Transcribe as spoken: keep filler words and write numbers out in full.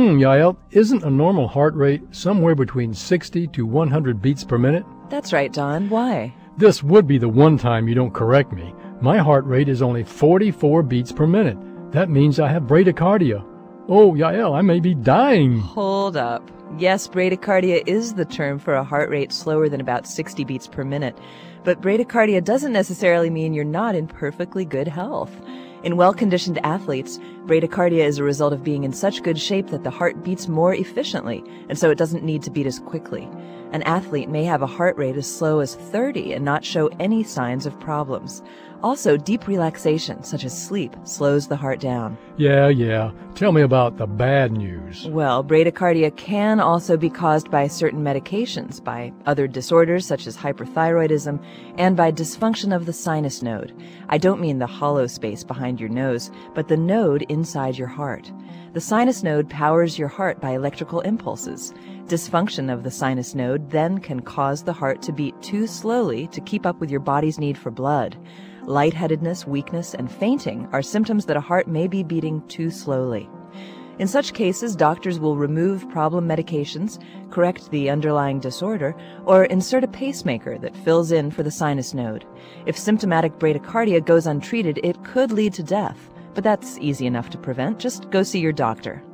Hmm, Yael, isn't a normal heart rate somewhere between sixty to one hundred beats per minute? That's right, Don. Why? This would be the one time you don't correct me. My heart rate is only forty-four beats per minute. That means I have bradycardia. Oh, Yael, I may be dying. Hold up. Yes, bradycardia is the term for a heart rate slower than about sixty beats per minute. But bradycardia doesn't necessarily mean you're not in perfectly good health. In well-conditioned athletes, bradycardia is a result of being in such good shape that the heart beats more efficiently, and so it doesn't need to beat as quickly. An athlete may have a heart rate as slow as thirty and not show any signs of problems. Also, deep relaxation, such as sleep, slows the heart down. Yeah, yeah. Tell me about the bad news. Well, bradycardia can also be caused by certain medications, by other disorders such as hyperthyroidism, and by dysfunction of the sinus node. I don't mean the hollow space behind your nose, but the node inside your heart. The sinus node powers your heart by electrical impulses. Dysfunction of the sinus node then can cause the heart to beat too slowly to keep up with your body's need for blood. Lightheadedness, weakness, and fainting are symptoms that a heart may be beating too slowly. In such cases, doctors will remove problem medications, correct the underlying disorder, or insert a pacemaker that fills in for the sinus node. If symptomatic bradycardia goes untreated, it could lead to death, but that's easy enough to prevent. Just go see your doctor.